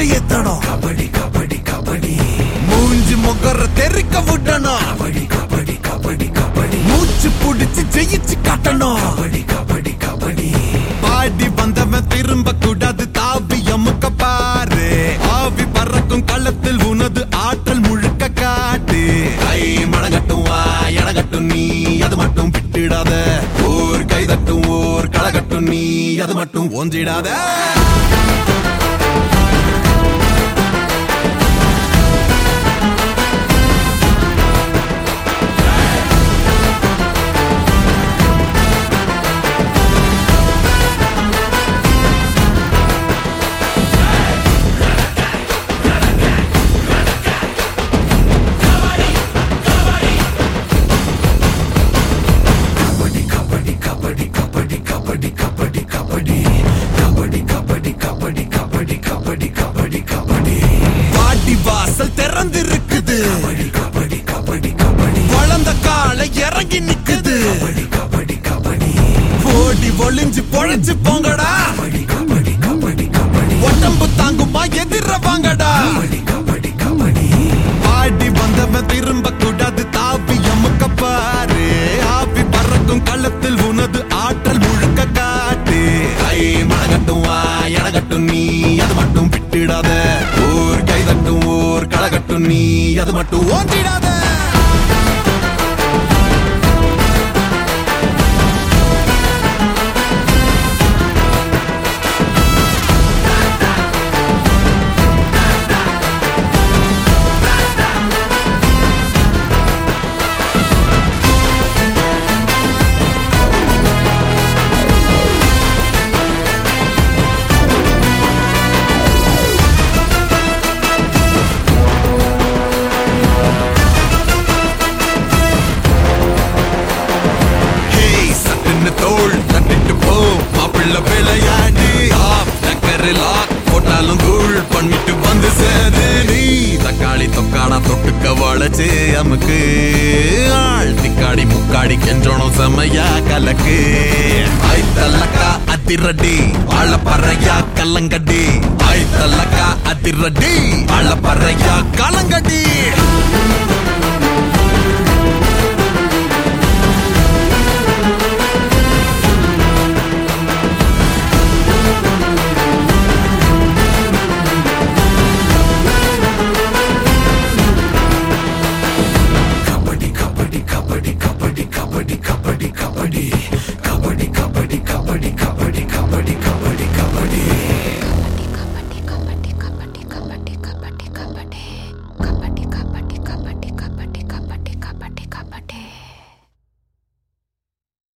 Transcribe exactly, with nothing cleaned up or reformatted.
ஏத்தணும் கபடி கபடி கபடி மூஞ்சி முகர தெரிக்க விட்டணும் கபடி கபடி கபடி கபடி மூச்சு புடிச்சு ஜெயிச்சு காட்டணும் கபடி கபடி கபடி பாடி வந்தவன் திரும்ப கூடாது தாவி அமுக்க பாரு ஆவி பறக்கும் களத்தில் உனது ஆற்றல் முழுக்க காட்டு கை மடங்கட்டும் வா எடகட்டும் நீ அது மட்டும் விட்டுடாத ஓர் கைதட்டும் ஓர் களகட்டும் நீ அது மட்டும் ஒன்றிடாத திறந்திருக்குது கபடி கபடி கபடி கபடி வளர்ந்த காலை இறங்கி நிக்குது கபடி கபடி கபடி ஓடி ஒளிஞ்சு பொழைச்சு போங்கடா கபடி கபடி கபடி கபடி உடம்பு தாங்குமா எதிர வாங்கடா கபடி கபடி கபடி பாடி வந்தவன் திரும்ப கூடாது தாவி அமுக்க பாரு ஆவி பறக்கும் களத்தில் உனது ஆற்றல் முழுக்க காட்டு கை மடங்கட்டும் வா எடகட்டும் நீ அது மட்டும் விட்டுடாத ஓர் கைதட்டும் ஓர் களகட்டும் நீ அது மட்டும் ஓட்டிடாத தோள் தட்டிட்டு போ மாப்பிள்ள விளையாடி போட்டாலும் தூள் பண்ணிட்டு வந்து சேது நீ தக்காளி தொக்காடா தொட்டுக்க வளைச்சு அமுக்கு ஆள் திக்காடி முக்காடி கெஞ்சோணும் செமையா கலக்கு ஐத்தல்லக்கா அதிரடி ஆள பறையா கல்லங்கடி ஐத்தல்லக்கா அதிரடி ஆள பறையா கலங்கடி